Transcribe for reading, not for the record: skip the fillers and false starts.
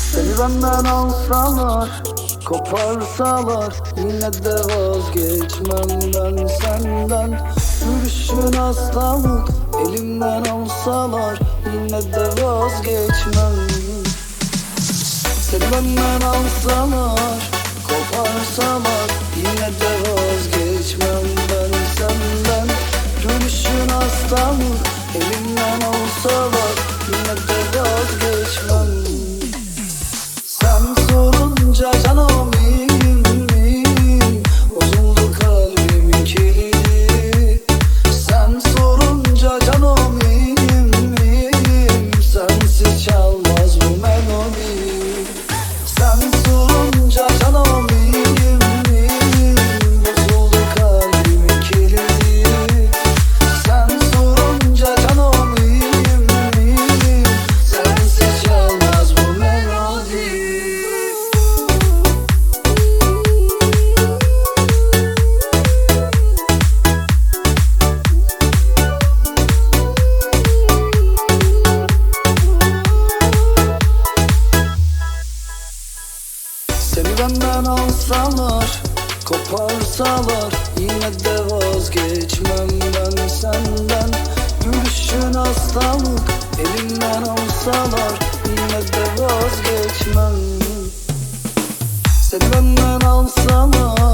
Seni benden alsalar, koparsalar, yine de vazgeçmem ben senden. Yürüyüşün hastalık, elimden alsalar, yine de vazgeçmem. Seni benden alsalar, koparsalar, yine de vazgeçmem ben senden. Yürüyüşün hastalık, elimden alsalar, yine de vazgeçmem. Sen sorunca canım iyiyim, iyiyim, bozuldu kalbimin kilidi. Sen sorunca canım iyiyim, iyiyim, sensiz çalmaz bu melodi. Sen sorunca canım iyiyim, iyiyim, bozuldu kalbimin kilidi. Sen sorunca canım iyiyim, iyiyim, sensiz çalmaz bu melodi. Seni benden alsalar, koparsalar, yine de vazgeçmem ben senden. Yürüyüşün hastalık, elimden alsalar, yine de vazgeçmem. Seni benden alsalar,